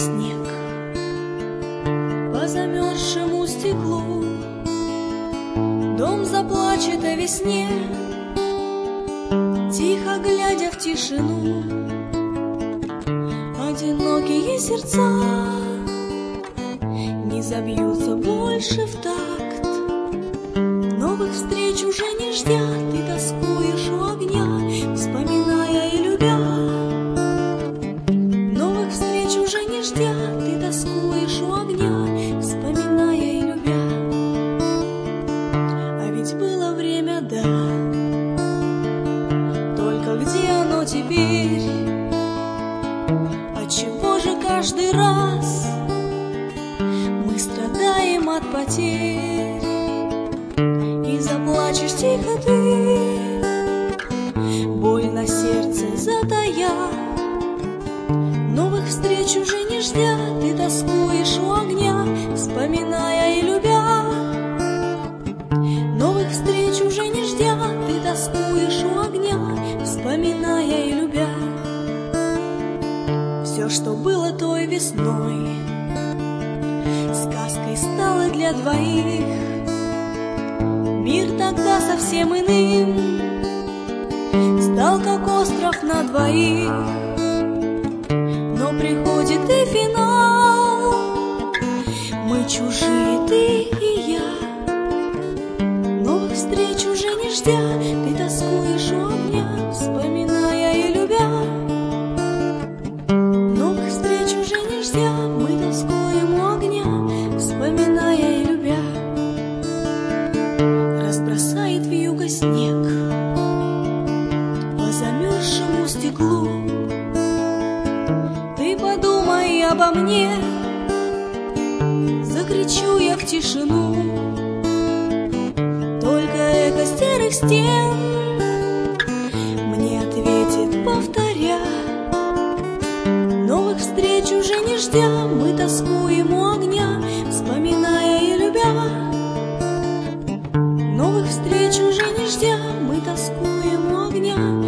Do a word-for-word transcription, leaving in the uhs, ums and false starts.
снег по замерзшему стеклу. Дом заплачет о весне, тихо глядя в тишину. Одинокие сердца не забьются больше в такт. Новых встреч уже не ждят, ты тоскуешь у огня, вспоминая и любя. Новых встреч уже не ждят, ты тоскуешь у огня, вспоминая и любя. А ведь было время, да, только где оно теперь? Отчего же каждый раз мы страдаем от потерь? И заплачешь тихо ты, боль на сердце затая. Новых встреч уже не ждят, ты тоскуешь у огня, вспоминая и любя. Новых встреч уже не ждят, ты тоскуешь у огня, вспоминая и любя. Все, что было той весной, сказкой стало для двоих. Мир тогда совсем иным стал, как остров на двоих. Но приходит и финал, мы чужие, ты и я. Новых встреч уже не ждя, ты тоскуешь у огня, вспоминая и любя. Новых встреч уже не ждя, мы тоскуем у огня, вспоминая и любя. Разбросает вьюга снег по замерзшему стеклу. Ты подумай обо мне, закричу я в тишину. Только эхо серых стен мне ответит, повторя. Новых встреч уже не ждя, мы тоскуем у огня, вспоминая и любя. Новых встреч уже не ждя, мы тоскуем у огня,